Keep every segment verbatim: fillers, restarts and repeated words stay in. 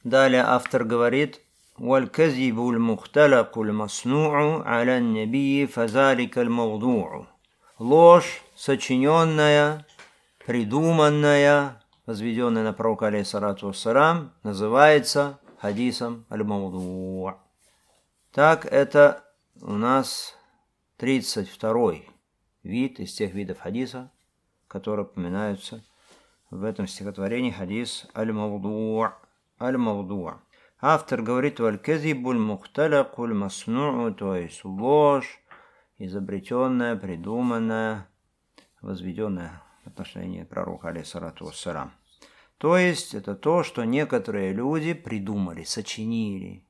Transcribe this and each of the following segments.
Далее автор говорит: «Валь-казибу аль-мухталаку аль-масну'у аля ан-набии фазалика аль-мавду'у». Ложь, сочиненная, придуманная, возведенная на пророка алейхиссалату вассалам, называется хадисом аль-мавду'. Так, это у нас тридцать второй вид из тех видов хадиса, которые упоминаются в этом стихотворении, хадис аль-мавду'. Аль-мавду'. Автор говорит: «Валь-казибу аль-мухталаку аль-масну'у», то есть ложь, изобретенная, придуманная, возведенная в отношении пророка алейхиссалату вассалам. То есть это то, что некоторые люди придумали, сочинили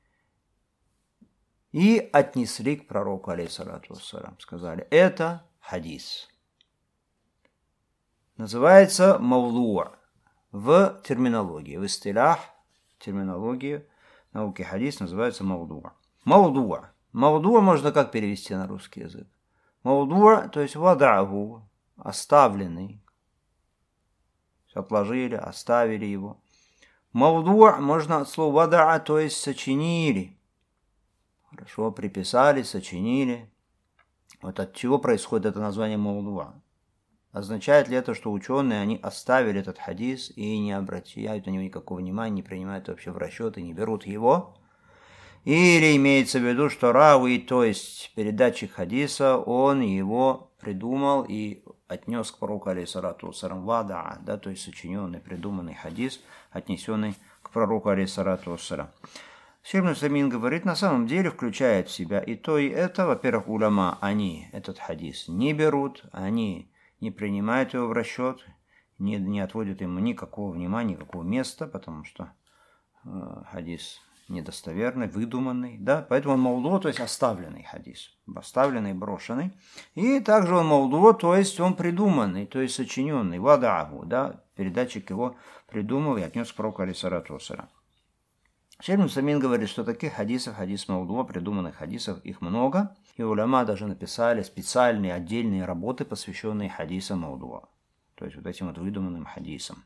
и отнесли к пророку алейхиссалату вассалам. Сказали: это хадис. Называется мавду' в терминологии, в истилях, терминологии науки хадис называется мавду'. Мавду'. Мавду' можно как перевести на русский язык? Мавду', то есть вадa'гу, оставленный. Отложили, оставили его. Мавду' можно от слова вада'a, то есть сочинили. Хорошо, приписали, сочинили. Вот от чего происходит это название мавду'? Означает ли это, что ученые, они оставили этот хадис и не обращают на него никакого внимания, не принимают вообще в расчет и не берут его? Или имеется в виду, что рави, то есть передатчик хадиса, он его придумал и отнес к пророку алейхиссалату вассалам вада'a, да, то есть сочиненный, придуманный хадис, отнесенный к пророку алейхиссалату вассалам. Шейх ибн Усаймин говорит, на самом деле включает в себя и то, и это. Во-первых, уляма, они этот хадис не берут, они не принимают его в расчет, не, не отводят ему никакого внимания, никакого места, потому что э, хадис недостоверный, выдуманный, да, поэтому он мавду', то есть оставленный хадис, оставленный, брошенный, и также он мавду', то есть он придуманный, то есть сочиненный, вадa'гу, да, передатчик его придумал и отнес к пророку алейхиссалату вассалам. Шейх ибн Усаймин говорит, что таких хадисов, хадис мавду', придуманных хадисов, их много, и уляма даже написали специальные отдельные работы, посвященные хадисам мавду', то есть вот этим вот выдуманным хадисам.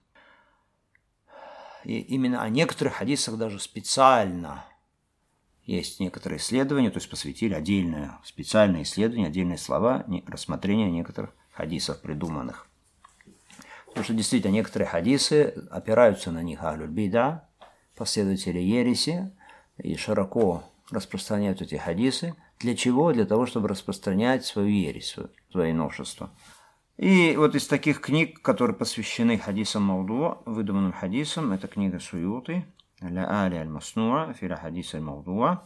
И именно о некоторых хадисах даже специально есть некоторые исследования, то есть посвятили отдельное специальное исследование, отдельные слова, рассмотрение некоторых хадисов придуманных. Потому что действительно некоторые хадисы опираются на них ахлюль бида, последователи ереси, и широко распространяют эти хадисы. Для чего? Для того, чтобы распространять свою ересь, свои новшества. И вот из таких книг, которые посвящены хадисам мавду', выдуманным хадисам, это книга Суюти, «Ля-али аль-масну'a филя хадис аль-мавду'a».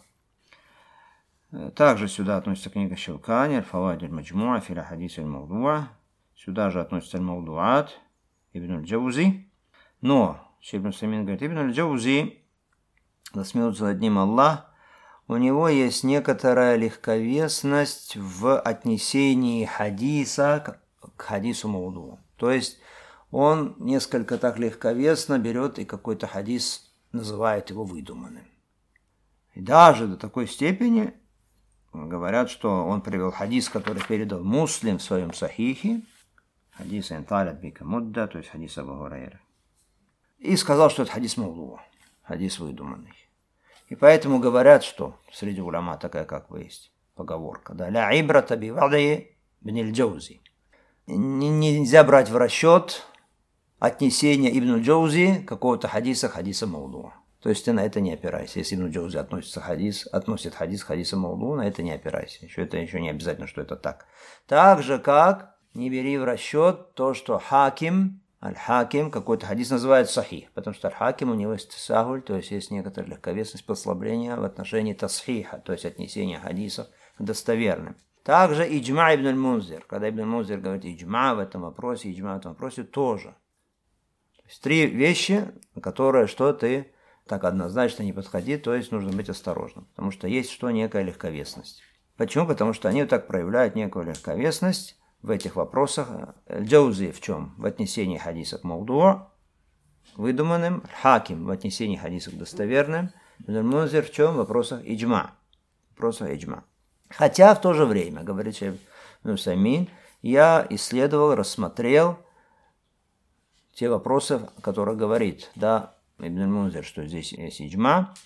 Также сюда относится книга Шаукани, «Аль-фаваид аль-маджму'a филя хадис аль-мавду'a». Сюда же относится аль-мавду'ат, Ибн аль-Джаузи. Но Шейх ибн Усаймин говорит, Ибн аль-Джаузи, да смеется над ним Аллах, у него есть некоторая легковесность в отнесении хадиса к хадису мавду'. То есть он несколько так легковесно берет и какой-то хадис называет его выдуманным. И даже до такой степени говорят, что он привел хадис, который передал Муслим в своем сахихе, хадис «Инталят бика мудда», то есть хадис Абу Хурайры, и сказал, что это хадис мавду', хадис выдуманный. И поэтому говорят, что среди уляма такая, как вы есть, поговорка, да, «Ля ибрата би ва'ди ибн аль-Джаузи». Нельзя брать в расчет отнесение Ибн аль-Джаузи какого-то хадиса хадиса мавду'. То есть ты на это не опирайся. Если Ибн аль-Джаузи относится хадис, относит хадис к хадису мавду', на это не опирайся. Еще это еще не обязательно, что это так. Так же, как не бери в расчет то, что хаким, аль-хаким, какой-то хадис называют сахих, потому что аль-хаким у него есть тасахуль, то есть есть некоторая легковесность, послабления в отношении тасхиха, то есть отнесения хадисов к достоверным. Также иджма ибн аль-Мунзир, когда ибн аль-Мунзир говорит иджма в этом вопросе, иджма в этом вопросе тоже. То есть три вещи, на которые что ты так однозначно не подходи, то есть нужно быть осторожным, потому что есть что некая легковесность. Почему? Потому что они так проявляют некую легковесность в этих вопросах. Джаузи в чем? В отнесении хадисов к мавду', выдуманным, хаким в отнесении хадисов к достоверным, ибн аль-Мунзир в чем? В вопросах иджма. В вопросах иджма. Хотя в то же время, говорит Шейх ибн Усаймин, я исследовал, рассмотрел те вопросы, о которых говорит, да, Ибн аль-Мунзир, что здесь есть иджма.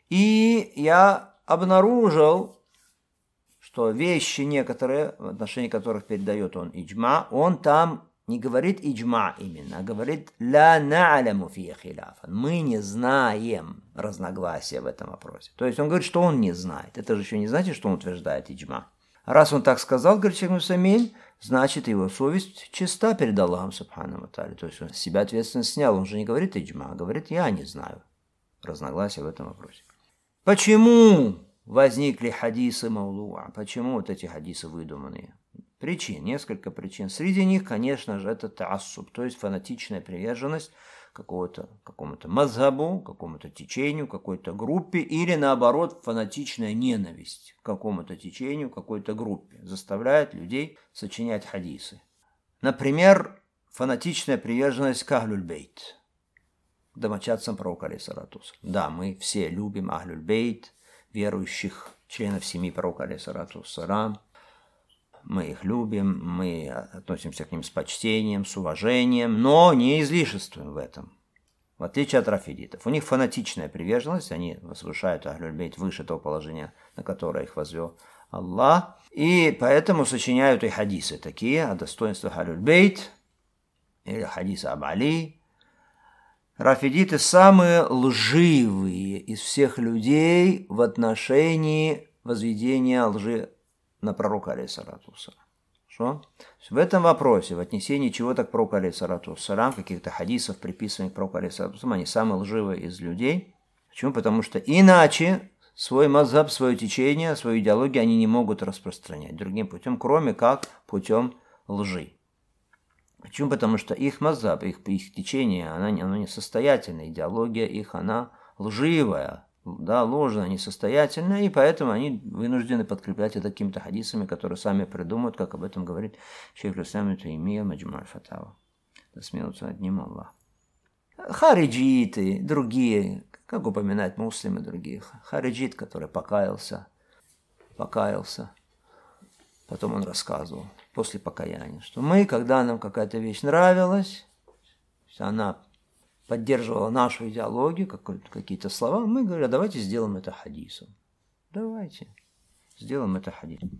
И я обнаружил, что вещи некоторые, в отношении которых передает он иджма, он там не говорит иджма именно, а говорит ля на'ляму фи хиляфан. Мы не знаем разногласия в этом вопросе. То есть он говорит, что он не знает. Это же еще не значит, что он утверждает иджма. Раз он так сказал, говорит шейх Усаймин, значит его совесть чиста перед Аллахом субхану ва тааля. То есть он с себя ответственность снял. Он же не говорит иджма, а говорит я не знаю разногласия в этом вопросе. Почему возникли хадисы маулуа? Почему вот эти хадисы выдуманные? Причин, несколько причин. Среди них, конечно же, это таассуб, то есть фанатичная приверженность какому-то, какому-то мазхабу, какому-то течению, какой-то группе, или наоборот, фанатичная ненависть к какому-то течению, какой-то группе, заставляет людей сочинять хадисы. Например, фанатичная приверженность к Ахлюль-Бейт, к домочадцам пророка алейхиссалату вассалям. Да, мы все любим Ахлюль-Бейт, верующих членов семьи пророка алейхиссалату вассалям. Мы их любим, мы относимся к ним с почтением, с уважением, но не излишествуем в этом. В отличие от рафидитов. У них фанатичная приверженность, они возвышают Ахлюль-Бейт выше того положения, на которое их возвел Аллах. И поэтому сочиняют и хадисы такие о достоинствах Ахлюль-Бейт, или хадисы об Али. Рафидиты самые лживые из всех людей в отношении возведения лжи на пророка алейхиссалату вассалям. Что? В этом вопросе, в отнесении чего-то к пророку алейхиссалату вассалям, каких-то хадисов, приписанных к пророку алейхиссалату вассалям, они самые лживые из людей. Почему? Потому что иначе свой мазхаб, свое течение, свою идеологию они не могут распространять другим путем, кроме как путем лжи. Почему? Потому что их мазхаб, их, их течение, оно, оно несостоятельное, идеология их, она лживая. Да, ложно, несостоятельно, и поэтому они вынуждены подкреплять это какими-то хадисами, которые сами придумают, как об этом говорит шейх ал-Ислам ибн Таймия Маджму аль-Фатава. Да смеются над ним Аллах. Хариджиты, другие, как упоминать муслимы, другие. Хариджит, который покаялся, покаялся, потом он рассказывал, после покаяния, что мы, когда нам какая-то вещь нравилась, она поддерживала нашу идеологию, какие-то слова, мы говорили, давайте сделаем это хадисом. Давайте сделаем это хадисом.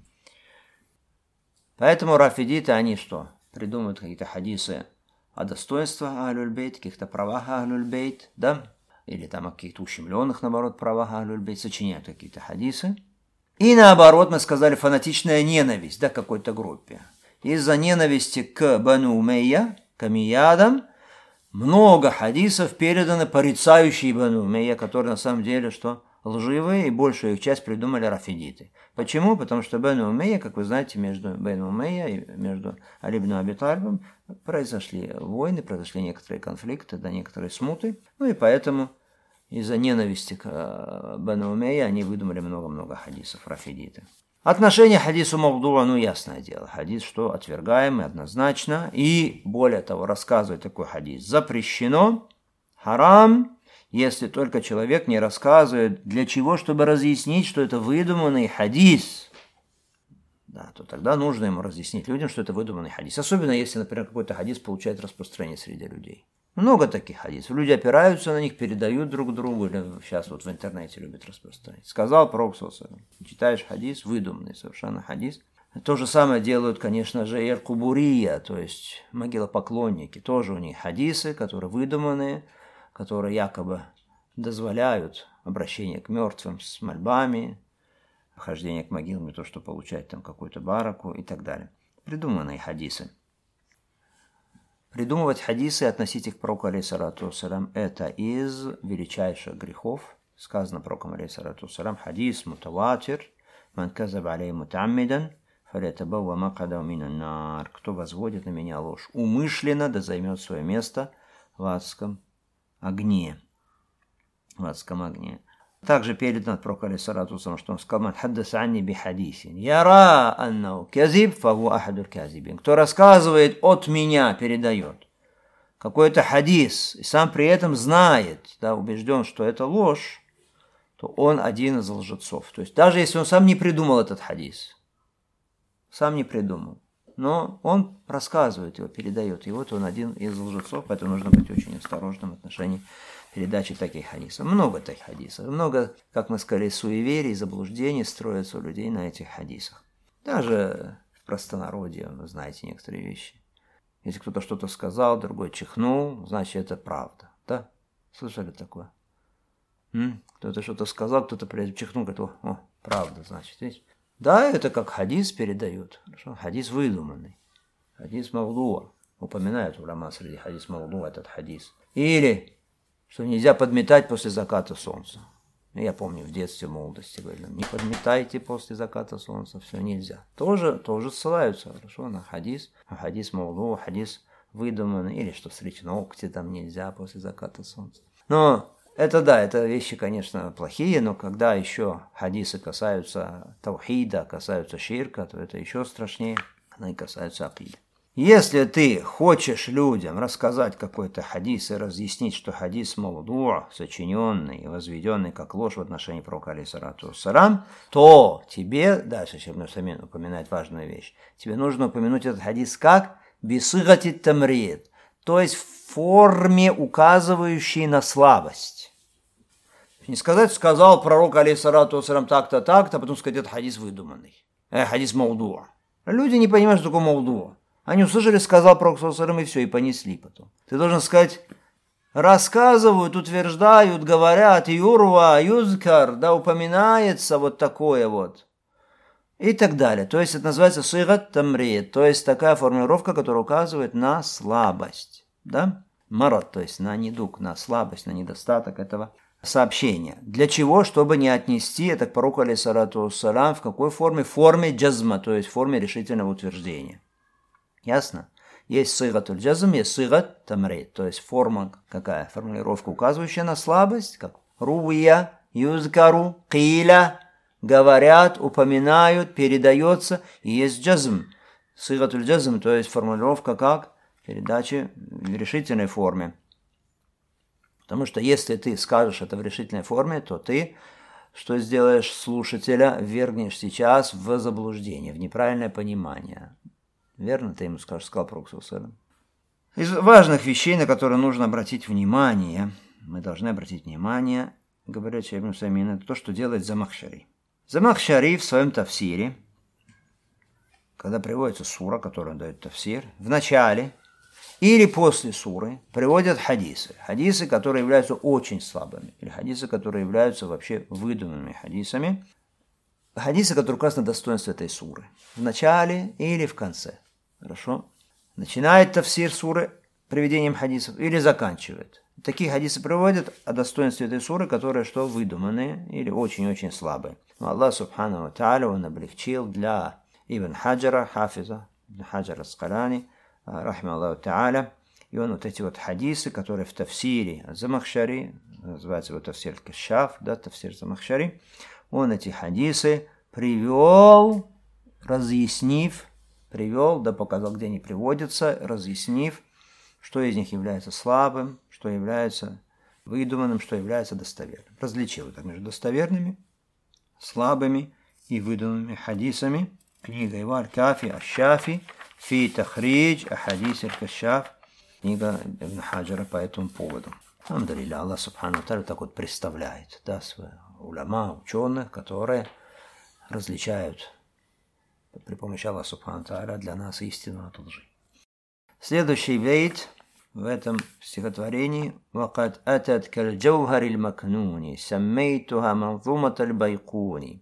Поэтому рафидиты, они что? Придумывают какие-то хадисы о достоинствах Ахлюль-Бейт, каких-то правах Ахлюль-Бейт, да? Или там о каких-то ущемленных, наоборот, правах Ахлюль-Бейт, сочиняют какие-то хадисы. И наоборот, мы сказали, фанатичная ненависть, да, к какой-то группе. Из-за ненависти к Бану Умейя, к Амиядам, много хадисов переданы порицающие Бану Умейя, которые на самом деле что лживые, и большую их часть придумали рафидиты. Почему? Потому что Бану Умейя, как вы знаете, между Бану Умейя и между Али ибн Аби Талибом произошли войны, произошли некоторые конфликты, да, некоторые смуты. Ну и поэтому из-за ненависти к Бану Умейя они выдумали много-много хадисов, рафидиты. Отношение к хадису мавдуа, ну, ясное дело. Хадис, что отвергаемый однозначно. И, более того, рассказывать такой хадис запрещено, харам, если только человек не рассказывает, для чего, чтобы разъяснить, что это выдуманный хадис. Да, то тогда нужно ему разъяснить людям, что это выдуманный хадис. Особенно, если, например, какой-то хадис получает распространение среди людей. Много таких хадисов. Люди опираются на них, передают друг другу. Или сейчас вот в интернете любят распространять. Сказал пророк саллаллаху алейхи ва саллям. Читаешь хадис, выдуманный совершенно хадис. То же самое делают, конечно же, эр-кубурия, то есть могилопоклонники. Тоже у них хадисы, которые выдуманные, которые якобы дозволяют обращение к мертвым с мольбами, хождение к могилам, то, что получать там какую-то бараку и так далее. Придуманные хадисы. Придумывать хадисы и относить их к пророку алейхиссалату вассалям – это из величайших грехов. Сказано пророком алейхиссалату вассалям, хадис мутаватир, ман казаба алей мутаммидан, фалятабауа макадау минан нар. Кто возводит на меня ложь умышленно, да займет свое место в адском огне. В адском огне. Также передано от пророка алейхиссалату вассалям, что он сказал, ман хаддаса анни би хадисин, яра аннау казиб, фаху ахадуль казибин. Кто рассказывает от меня, передает какой-то хадис, и сам при этом знает, да, убежден, что это ложь, то он один из лжецов. То есть даже если он сам не придумал этот хадис, сам не придумал, но он рассказывает его, передает. И вот он один из лжецов, поэтому нужно быть очень осторожным в отношении передачи таких хадисов. Много таких хадисов. Много, как мы сказали, суеверий, заблуждений строятся у людей на этих хадисах. Даже в простонародье, вы знаете некоторые вещи. Если кто-то что-то сказал, другой чихнул, значит, это правда. Да? Слышали такое? М? Кто-то что-то сказал, кто-то при этом чихнул, говорит, о, о, правда, значит. Видите? Да, это как хадис передают. Хорошо? Хадис выдуманный. Хадис мавдуа. Упоминают уляма среди хадис мавдуа этот хадис. Или, что нельзя подметать после заката солнца. Я помню, в детстве, в молодости говорили, не подметайте после заката солнца, все нельзя. Тоже, тоже ссылаются, хорошо, на хадис. А хадис мавдуа, хадис выдуманный. Или что стричь ногти там нельзя после заката солнца. Но это да, это вещи, конечно, плохие, но когда еще хадисы касаются таухида, касаются ширка, то это еще страшнее, они касаются акиды. Если ты хочешь людям рассказать какой-то хадис и разъяснить, что хадис мавдуа, сочиненный и возведенный как ложь в отношении пророка алейхиссалату вассалам, то тебе, дальше Шейх Ибн Усаймин упоминает важную вещь, тебе нужно упомянуть этот хадис как бисигати тамрид, то есть в форме, указывающей на слабость. Не сказать, сказал пророк алейхиссалату вассалам так-то, так-то, а потом сказать, это хадис выдуманный, э, хадис мавдуа. Люди не понимают, что такое мавдуа. Они услышали, сказал пророк саллаллаху алейхи ва саллям, и все, и понесли потом. Ты должен сказать, рассказывают, утверждают, говорят, юрва, юзкар, да, упоминается вот такое вот. И так далее. То есть это называется сигат тамрид, то есть такая формулировка, которая указывает на слабость. Да? Марат, то есть на недуг, на слабость, на недостаток этого сообщения. Для чего? Чтобы не отнести это к пророку алейхиссалату вассалям в какой форме? В форме джазма, то есть в форме решительного утверждения. Ясно? Есть сигатуль джазм, есть сигат тамрид, то есть форма какая? Формулировка, указывающая на слабость, как руя, юзкару, киля, говорят, упоминают, передается, и есть джазм. Сигатуль джазм, то есть формулировка как? Передача в решительной форме. Потому что если ты скажешь это в решительной форме, то ты что сделаешь? Слушателя ввергнешь сейчас в заблуждение, в неправильное понимание. Верно, ты ему скажешь, сказал пророк саллаллаху алейхи ва саллям. Из важных вещей, на которые нужно обратить внимание, мы должны обратить внимание, говорят Шейх Ибн Усаймин, это то, что делает Замахшари. Замахшари в своем тафсире, когда приводится сура, которая дает тафсир, в начале или после суры приводят хадисы. Хадисы, которые являются очень слабыми, или хадисы, которые являются вообще выдуманными хадисами. Хадисы, которые указаны на достоинство этой суры. В начале или в конце. Хорошо? Начинает тафсир суры приведением хадисов или заканчивает. Такие хадисы приводят о достоинстве этой суры, которые что выдуманные или очень-очень слабые. Но Аллах субхану ва тааля он облегчил для Ибн Хаджара, хафиза, Ибн Хаджара Аскалани, рахима Аллаху тааля, и он вот эти вот хадисы, которые в тафсире Замахшари, называется его тафсир Кашаф, да, тафсир Замахшари, он эти хадисы привел, разъяснив, привел, да показал, где они приводятся, разъяснив, что из них является слабым, что является выдуманным, что является достоверным. Различил это между достоверными, слабыми и выдуманными хадисами. Книга его Аль-Кафи Аш-Шафи фи тахридж ахадис аль-Кашаф, книга Ибн Хаджара по этому поводу. Алхамдулилля, Аллах субхану ва тааля так вот представляет, да, своих уляма, ученых, которые различают при помощи Аллаха субхану ва тааля для нас истину от лжи. Следующий бейт в этом стихотворении «Вакад атат каль джаухариль макнуни, саммейтуха манзуматаль байкуни».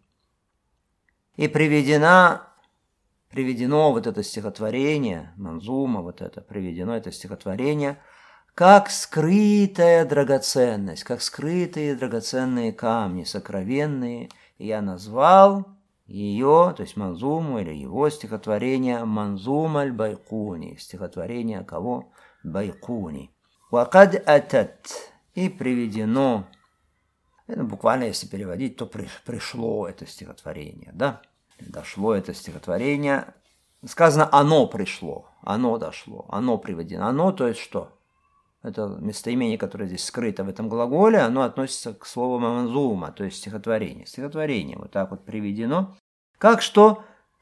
И приведена, приведено вот это стихотворение, манзума, вот это, приведено это стихотворение, как скрытая драгоценность, как скрытые драгоценные камни, сокровенные. И я назвал ее, то есть манзуму или его стихотворение, манзума аль-Байкуни, стихотворение кого? Байкуни. Вакад атат, и приведено, это буквально если переводить, то при, пришло это стихотворение, да? Дошло это стихотворение, сказано оно пришло, оно дошло, оно приведено, оно, то есть что? Это местоимение, которое здесь скрыто в этом глаголе, оно относится к слову манзума, то есть стихотворение. Стихотворение вот так вот приведено. Как что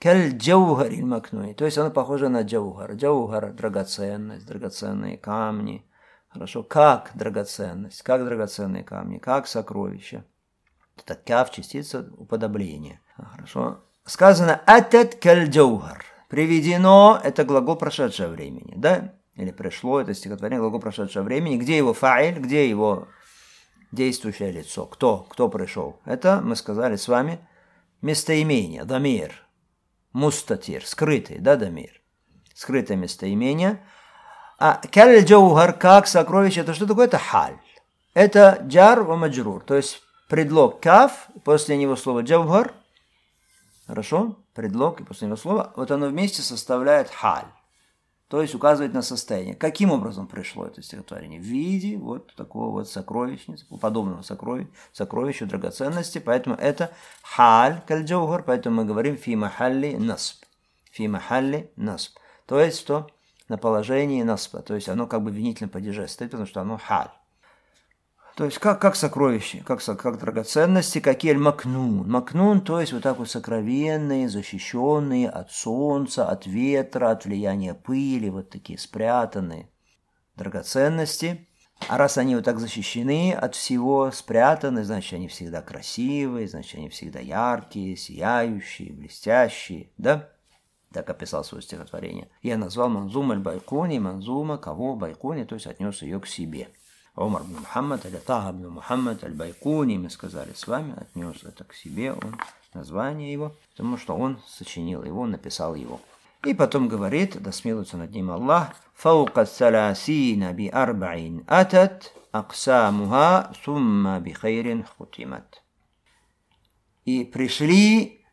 Каль джаугар макнуи. То есть оно похоже на джаугар. Джаугар – драгоценность, драгоценные камни. Хорошо. Как драгоценность, как драгоценные камни, как сокровища. Это каф, частица уподобления. Хорошо. Сказано атат каль джаугар. Приведено – это глагол прошедшего времени. Да? Или пришло, это стихотворение, глагол прошедшего времени. Где его фаиль, где его действующее лицо? Кто? Кто пришел? Это, мы сказали с вами, местоимение, дамир, мустатир, скрытый, да, дамир. Скрытое местоимение. А каль джаугар, как сокровище, это что такое? Это халь. Это джар ва маджрур, то есть предлог каф, после него слово джаугар, хорошо, предлог, и после него слово, вот оно вместе составляет халь. То есть указывает на состояние. Каким образом пришло это стихотворение? В виде вот такого вот сокровищницы, подобного сокровища, сокровища, драгоценности. Поэтому это халь каль-джаугар, поэтому мы говорим фи махалли насб. Фи махалли насб. То есть что? На положении насба. То есть оно как бы в винительном падеже стоит, потому что оно халь. То есть как, как сокровище, как, как драгоценности, какие макнун. Макнун, то есть вот так вот сокровенные, защищенные от солнца, от ветра, от влияния пыли, вот такие спрятанные драгоценности. А раз они вот так защищены от всего, спрятаны, значит, они всегда красивые, значит, они всегда яркие, сияющие, блестящие, да? Так описал свое стихотворение. Я назвал Манзума аль-Байкуни, Манзума, кого Байкуни, то есть отнес ее к себе. Умар ибн Мухаммад, или Таха ибн Мухаммад аль-Байкуни, мы сказали с вами, отнес это к себе, он, название его, потому что он сочинил его, написал его. И потом говорит, да смилуется над ним Аллах, «Фаука саласина би арбаин атат, аксамуха сумма би хайрин хутимат». И пришли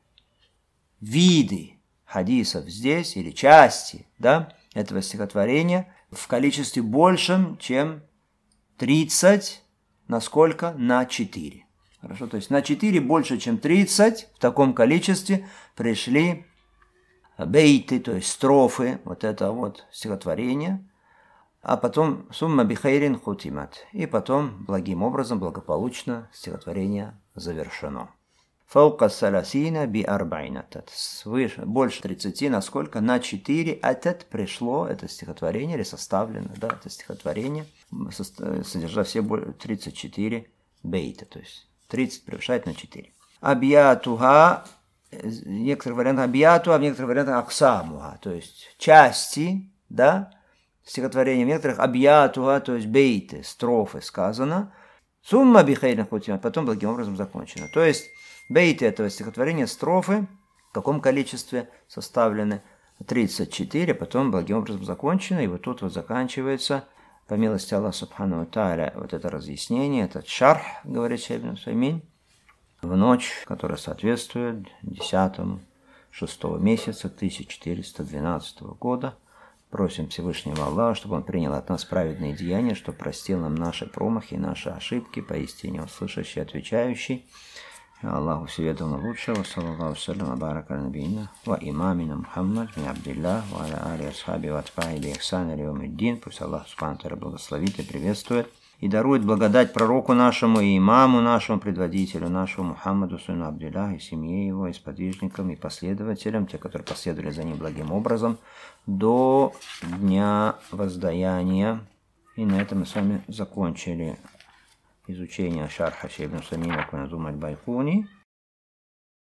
виды хадисов здесь, или части, да, этого стихотворения в количестве большем, чем тридцать, на сколько? На четыре. Хорошо, то есть на четыре больше, чем тридцать, в таком количестве пришли бейты, то есть строфы, вот это вот стихотворение, а потом сумма бихайрин хутимат, и потом благим образом, благополучно стихотворение завершено. Фаука саласина би арбаин атат. Свыше, больше тридцати, на сколько? На четыре. Атат пришло, это стихотворение, или составлено, да, это стихотворение, содержа все тридцать четыре бейта, то есть тридцать превышает на четыре. Абьятуха, в некоторых вариантах абьяту, а в некоторых вариантах аксамуха, то есть части, да, стихотворения, в некоторых абьятуха, то есть бейты, строфы сказано, сумма бихайрин хутимат, потом благим образом закончено. То есть бейты этого стихотворения, строфы, в каком количестве составлены? тридцать четыре, потом благим образом закончено, и вот тут вот заканчивается, по милости Аллаха Субхану ва Тааля, вот это разъяснение, этот шарх, говорит Шейх ибн Усаймин, в ночь, которая соответствует десятому шестого месяца тысяча четыреста двенадцатого года. Просим Всевышнего Аллаха, чтобы Он принял от нас праведные деяния, чтобы простил нам наши промахи, наши ошибки, поистине услышащий, отвечающий. Аллаху всеведомого лучшего, саллаллаху салям, барака набийна, ва имамина Мухаммад, бин Абдиллах, ва аля али асхаби, ва атбаи би ихсан, али умиддин. Пусть Аллах Субхану ва Тааля благословит и приветствует, и дарует благодать пророку нашему, и имаму нашему, предводителю нашему, Мухаммаду, сыну Абдиллах, и семье его, и сподвижникам, и последователям, те, которые последовали за ним благим образом, до дня воздаяния. И на этом мы с вами закончили изучение шарха Шейх ибн Усаймина к Манзума аль-Байкуни.